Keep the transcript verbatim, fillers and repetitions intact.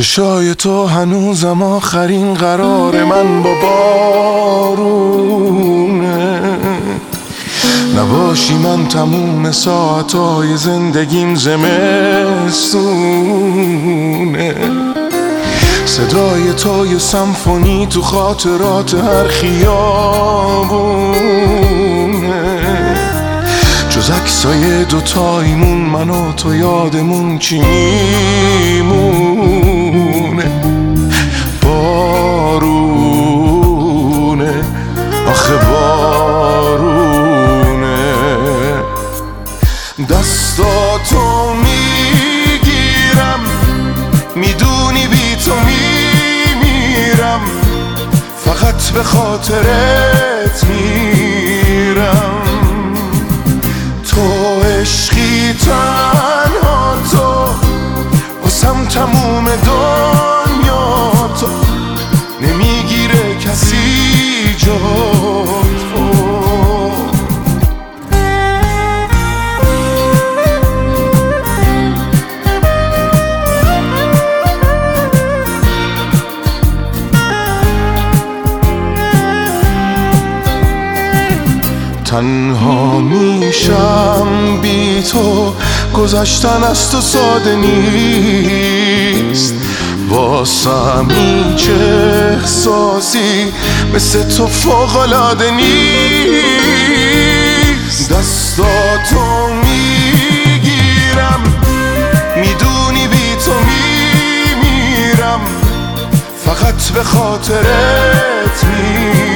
چشای تو هنوزم آخرین قرار من با بارونه. نباشی من تموم ساعتای زندگیم زمستونه. صدای تو یه سمفونی تو خاطرات هر خیابونه. جز عکسای دوتاییمون من و تو یادمون چی میمونه؟ بارونه، آخه بارونه. دستاتو میگیرم، میدونی بی تو میمیرم، فقط به خاطرت میرم. تو عشقی تنها تو، واسم تموم دنیا تو، نمیگیره کسی جا تو. تنها میشم بی تو، گذشتن از تو ساده نیست. واسم هیچ احساسی مثل تو فوق‌العاده نیست. دستاتو میگیرم، میدونی بی تو میمیرم، فقط به خاطرت میرم.